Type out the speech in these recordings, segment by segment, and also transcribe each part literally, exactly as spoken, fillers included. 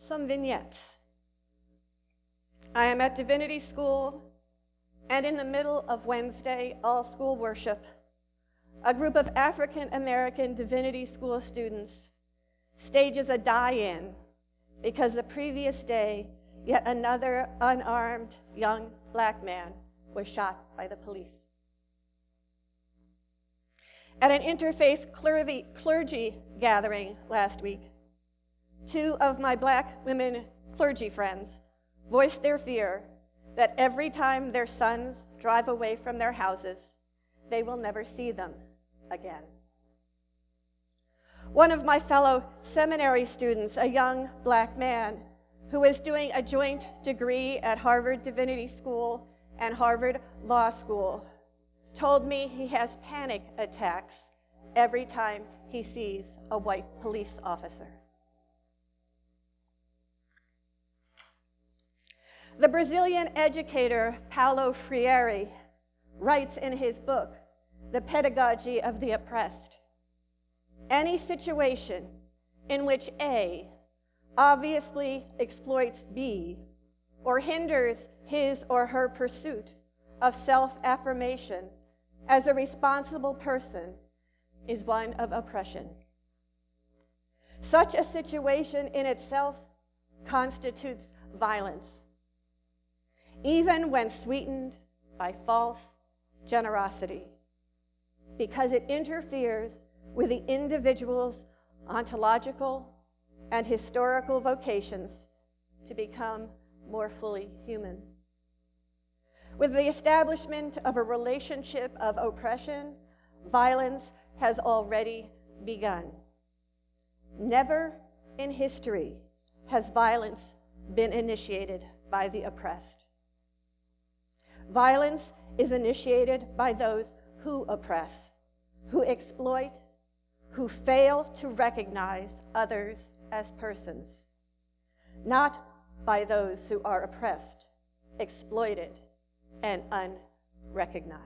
some vignettes. I am at Divinity School, and in the middle of Wednesday all-school worship, a group of African American Divinity School students stages a die-in because the previous day, yet another unarmed young black man was shot by the police. At an interfaith clergy, clergy gathering last week, two of my black women clergy friends voiced their fear that every time their sons drive away from their houses, they will never see them again. One of my fellow seminary students, a young black man who is doing a joint degree at Harvard Divinity School and Harvard Law School, told me he has panic attacks every time he sees a white police officer. The Brazilian educator Paulo Freire writes in his book, The Pedagogy of the Oppressed, any situation in which A obviously exploits B or hinders his or her pursuit of self-affirmation as a responsible person is one of oppression. Such a situation in itself constitutes violence, even when sweetened by false generosity, because it interferes with the individual's ontological and historical vocations to become more fully human. With the establishment of a relationship of oppression, violence has already begun. Never in history has violence been initiated by the oppressed. Violence is initiated by those who oppress, who exploit, who fail to recognize others as persons, not by those who are oppressed, exploited, and unrecognized.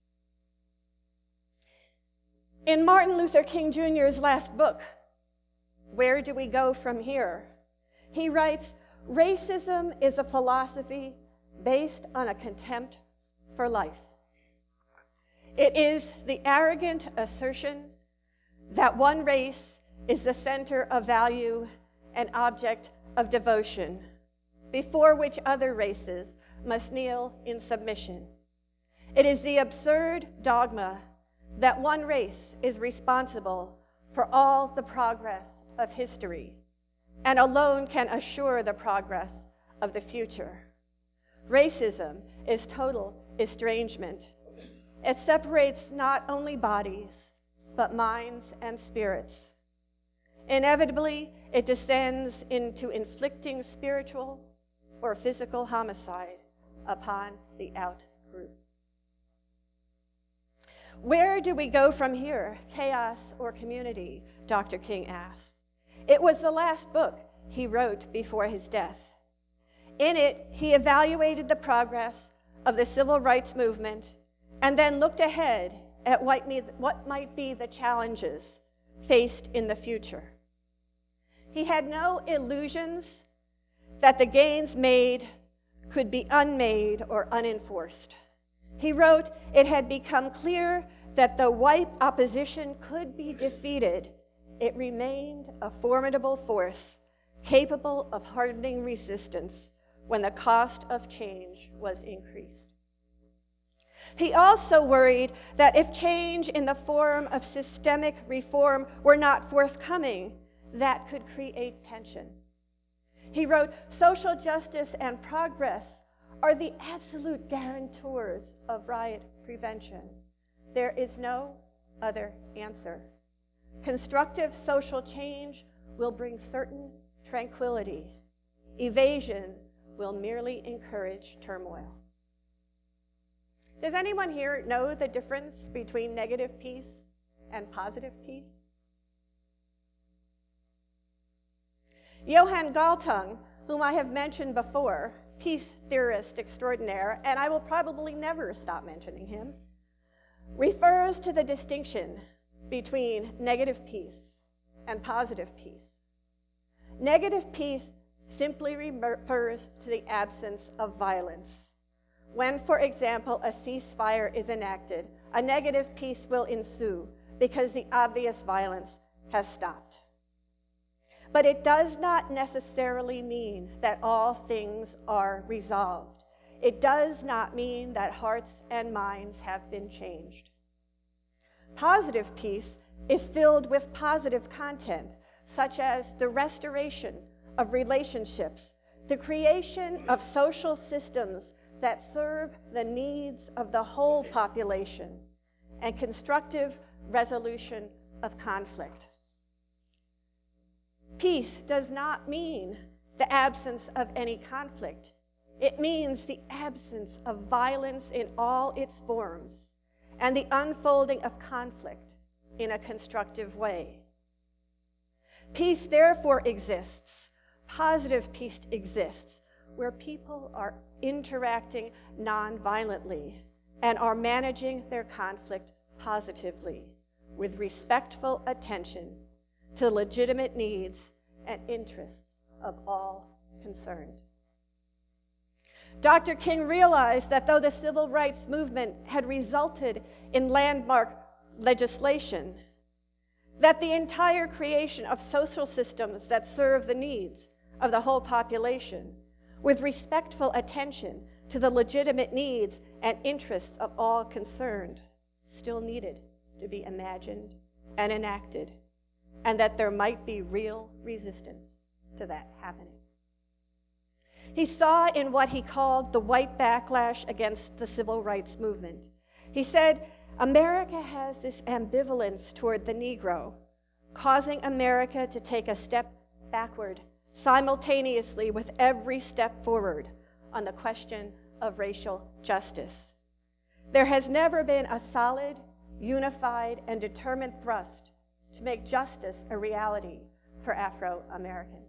In Martin Luther King Junior's last book, Where Do We Go From Here?, he writes, racism is a philosophy based on a contempt for life. It is the arrogant assertion that one race is the center of value and object of devotion, before which other races must kneel in submission. It is the absurd dogma that one race is responsible for all the progress of history and alone can assure the progress of the future. Racism is total estrangement. It separates not only bodies, but minds and spirits. Inevitably, it descends into inflicting spiritual or physical homicide upon the out group. Where do we go from here, chaos or community? Doctor King asked. It was the last book he wrote before his death. In it, he evaluated the progress of the civil rights movement and then looked ahead at what might be the challenges faced in the future. He had no illusions that the gains made could be unmade or unenforced. He wrote, it had become clear that though white opposition could be defeated, it remained a formidable force capable of hardening resistance when the cost of change was increased. He also worried that if change in the form of systemic reform were not forthcoming, that could create tension. He wrote, social justice and progress are the absolute guarantors of riot prevention. There is no other answer. Constructive social change will bring certain tranquility. Evasion will merely encourage turmoil. Does anyone here know the difference between negative peace and positive peace? Johann Galtung, whom I have mentioned before, peace theorist extraordinaire, and I will probably never stop mentioning him, refers to the distinction between negative peace and positive peace. Negative peace simply refers to the absence of violence. When, for example, a ceasefire is enacted, a negative peace will ensue because the obvious violence has stopped. But it does not necessarily mean that all things are resolved. It does not mean that hearts and minds have been changed. Positive peace is filled with positive content, such as the restoration of relationships, the creation of social systems that serve the needs of the whole population, and constructive resolution of conflict. Peace does not mean the absence of any conflict. It means the absence of violence in all its forms and the unfolding of conflict in a constructive way. Peace therefore exists. Positive peace exists where people are interacting non-violently and are managing their conflict positively with respectful attention to legitimate needs and interests of all concerned. Doctor King realized that though the civil rights movement had resulted in landmark legislation, that the entire creation of social systems that serve the needs of the whole population with respectful attention to the legitimate needs and interests of all concerned still needed to be imagined and enacted, and that there might be real resistance to that happening. He saw in what he called the white backlash against the civil rights movement. He said, America has this ambivalence toward the Negro, causing America to take a step backward simultaneously with every step forward on the question of racial justice. There has never been a solid, unified, and determined thrust to make justice a reality for Afro-Americans.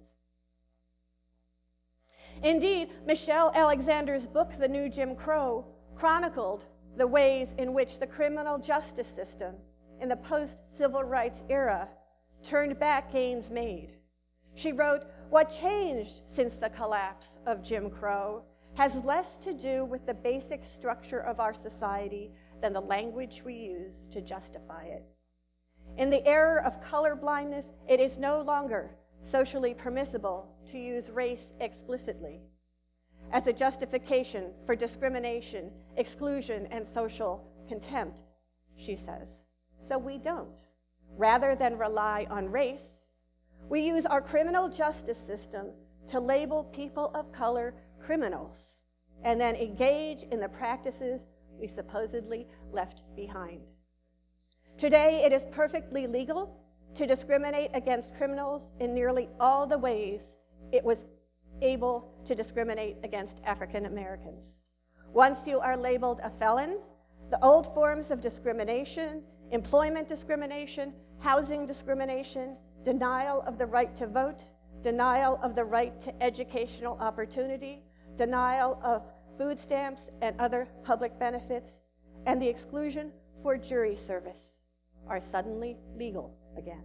Indeed, Michelle Alexander's book, The New Jim Crow, chronicled the ways in which the criminal justice system in the post-civil rights era turned back gains made. She wrote, "What changed since the collapse of Jim Crow has less to do with the basic structure of our society than the language we use to justify it. In the era of colorblindness, it is no longer socially permissible to use race explicitly as a justification for discrimination, exclusion, and social contempt," she says. So we don't. Rather than rely on race, we use our criminal justice system to label people of color criminals and then engage in the practices we supposedly left behind. Today, it is perfectly legal to discriminate against criminals in nearly all the ways it was able to discriminate against African Americans. Once you are labeled a felon, the old forms of discrimination, employment discrimination, housing discrimination, denial of the right to vote, denial of the right to educational opportunity, denial of food stamps and other public benefits, and the exclusion for jury service are suddenly legal again.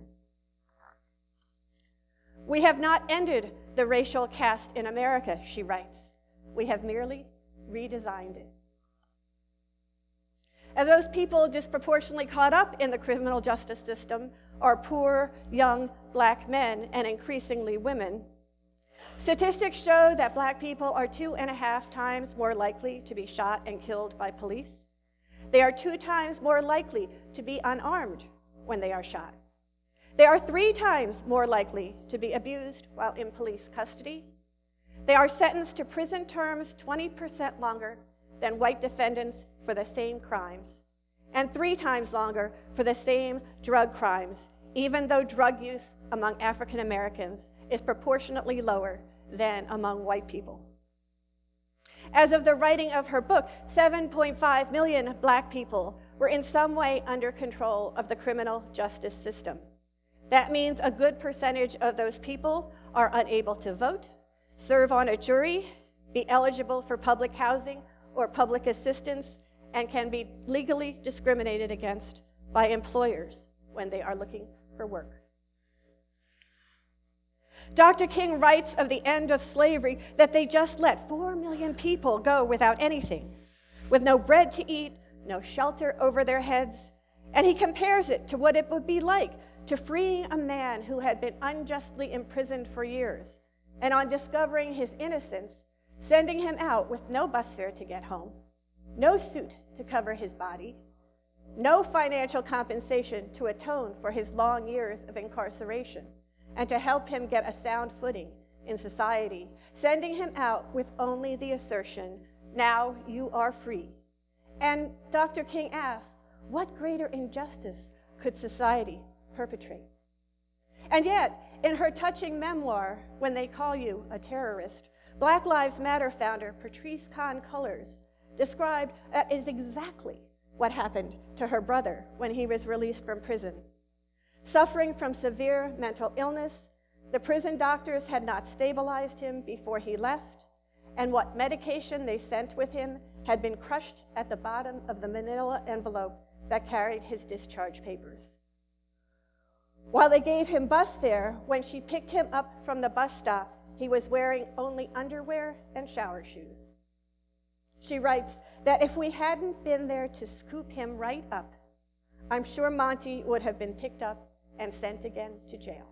We have not ended the racial caste in America, she writes. We have merely redesigned it. And those people disproportionately caught up in the criminal justice system are poor, young black men and increasingly women. Statistics show that black people are two and a half times more likely to be shot and killed by police. They are two times more likely to be unarmed when they are shot. They are three times more likely to be abused while in police custody. They are sentenced to prison terms twenty percent longer than white defendants for the same crimes, and three times longer for the same drug crimes, even though drug use among African Americans is proportionately lower than among white people. As of the writing of her book, seven point five million black people were in some way under control of the criminal justice system. That means a good percentage of those people are unable to vote, serve on a jury, be eligible for public housing or public assistance, and can be legally discriminated against by employers when they are looking for work. Doctor King writes of the end of slavery that they just let four million people go without anything, with no bread to eat, no shelter over their heads, and he compares it to what it would be like to freeing a man who had been unjustly imprisoned for years, and on discovering his innocence, sending him out with no bus fare to get home, no suit to cover his body, no financial compensation to atone for his long years of incarceration, and to help him get a sound footing in society, sending him out with only the assertion, "Now you are free." And Doctor King asks, what greater injustice could society perpetrate? And yet, in her touching memoir, When They Call You a Terrorist, Black Lives Matter founder Patrisse Khan-Cullors described that is exactly what happened to her brother when he was released from prison. Suffering from severe mental illness, the prison doctors had not stabilized him before he left, and what medication they sent with him had been crushed at the bottom of the manila envelope that carried his discharge papers. While they gave him bus fare, when she picked him up from the bus stop, he was wearing only underwear and shower shoes. She writes that if we hadn't been there to scoop him right up, I'm sure Monty would have been picked up and sent again to jail.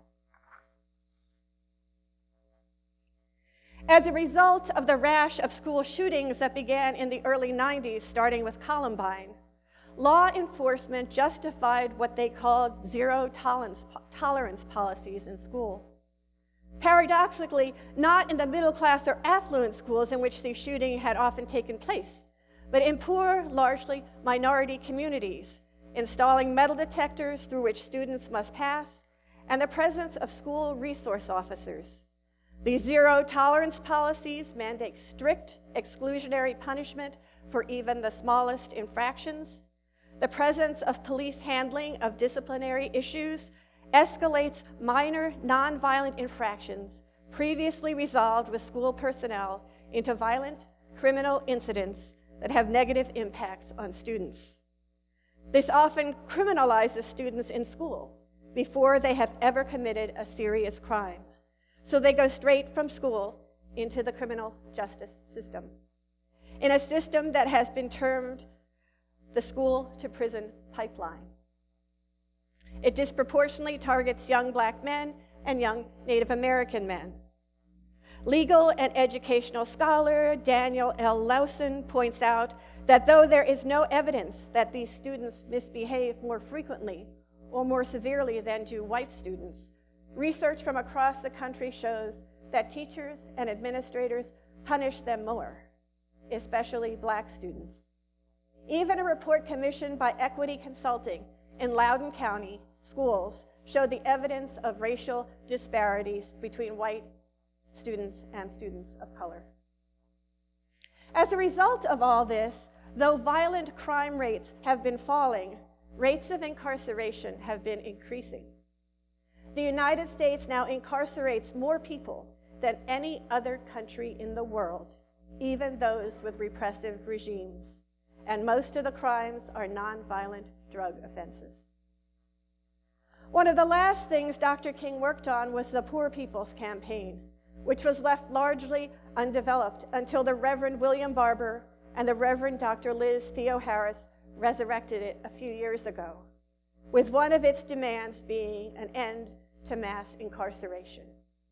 As a result of the rash of school shootings that began in the early nineties, starting with Columbine, law enforcement justified what they called zero tolerance, tolerance policies in school. Paradoxically, not in the middle class or affluent schools in which these shootings had often taken place, but in poor, largely minority communities, installing metal detectors through which students must pass, and the presence of school resource officers. These zero tolerance policies mandate strict exclusionary punishment for even the smallest infractions. The presence of police handling of disciplinary issues escalates minor nonviolent infractions previously resolved with school personnel into violent criminal incidents that have negative impacts on students. This often criminalizes students in school before they have ever committed a serious crime. So they go straight from school into the criminal justice system, in a system that has been termed the school-to-prison pipeline. It disproportionately targets young black men and young Native American men. Legal and educational scholar Daniel L. Lawson points out that though there is no evidence that these students misbehave more frequently or more severely than do white students, research from across the country shows that teachers and administrators punish them more, especially black students. Even a report commissioned by Equity Consulting in Loudoun County schools showed the evidence of racial disparities between white students and students of color. As a result of all this, though violent crime rates have been falling, rates of incarceration have been increasing. The United States now incarcerates more people than any other country in the world, even those with repressive regimes, and most of the crimes are nonviolent drug offenses. One of the last things Doctor King worked on was the Poor People's Campaign, which was left largely undeveloped until the Reverend William Barber and the Reverend Doctor Liz Theoharis resurrected it a few years ago, with one of its demands being an end to mass incarceration.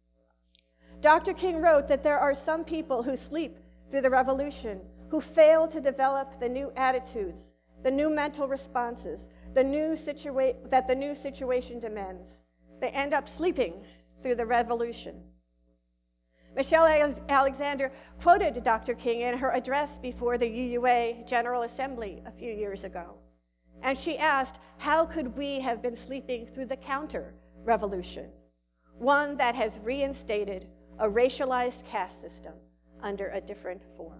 Doctor King wrote that there are some people who sleep through the revolution, who fail to develop the new attitudes, the new mental responses, the new situa- that the new situation demands. They end up sleeping through the revolution. Michelle Alexander quoted Doctor King in her address before the U U A General Assembly a few years ago. And she asked, how could we have been sleeping through the counter-revolution, one that has reinstated a racialized caste system under a different form?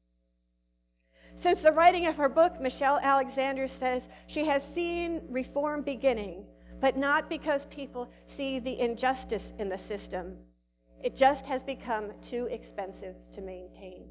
Since the writing of her book, Michelle Alexander says she has seen reform beginning, but not because people see the injustice in the system. It just has become too expensive to maintain.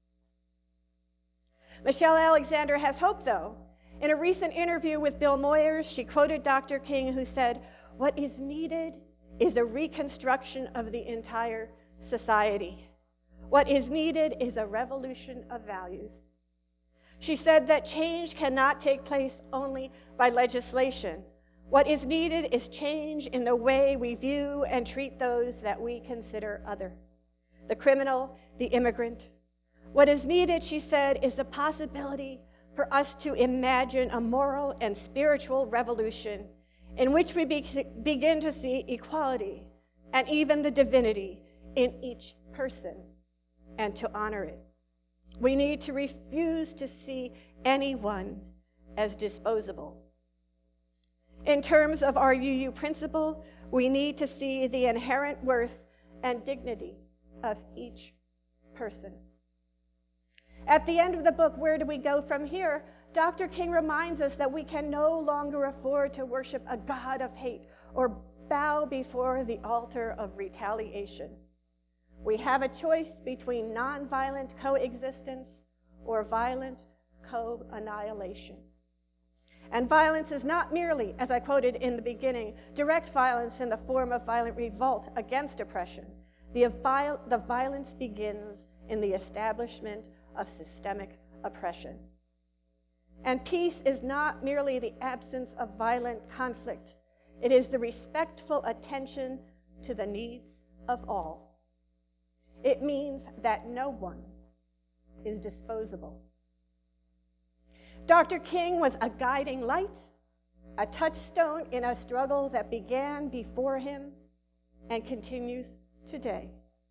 Michelle Alexander has hope, though. In a recent interview with Bill Moyers, she quoted Doctor King, who said, "What is needed is a reconstruction of the entire society. What is needed is a revolution of values. She said that change cannot take place only by legislation. What is needed is change in the way we view and treat those that we consider other, the criminal, the immigrant. What is needed, she said, is the possibility for us to imagine a moral and spiritual revolution in which we be- begin to see equality and even the divinity in each person and to honor it. We need to refuse to see anyone as disposable. In terms of our U U principle, we need to see the inherent worth and dignity of each person. At the end of the book, Where Do We Go From Here? Doctor King reminds us that we can no longer afford to worship a God of hate or bow before the altar of retaliation. We have a choice between nonviolent coexistence or violent co-annihilation. And violence is not merely, as I quoted in the beginning, direct violence in the form of violent revolt against oppression. The, viol- the violence begins in the establishment of systemic oppression. And peace is not merely the absence of violent conflict. It is the respectful attention to the needs of all. It means that no one is disposable. Doctor King was a guiding light, a touchstone in a struggle that began before him and continues today.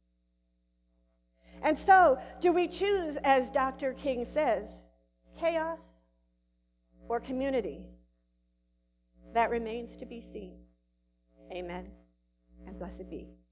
And so, do we choose, as Doctor King says, chaos or community? That remains to be seen. Amen, and blessed be.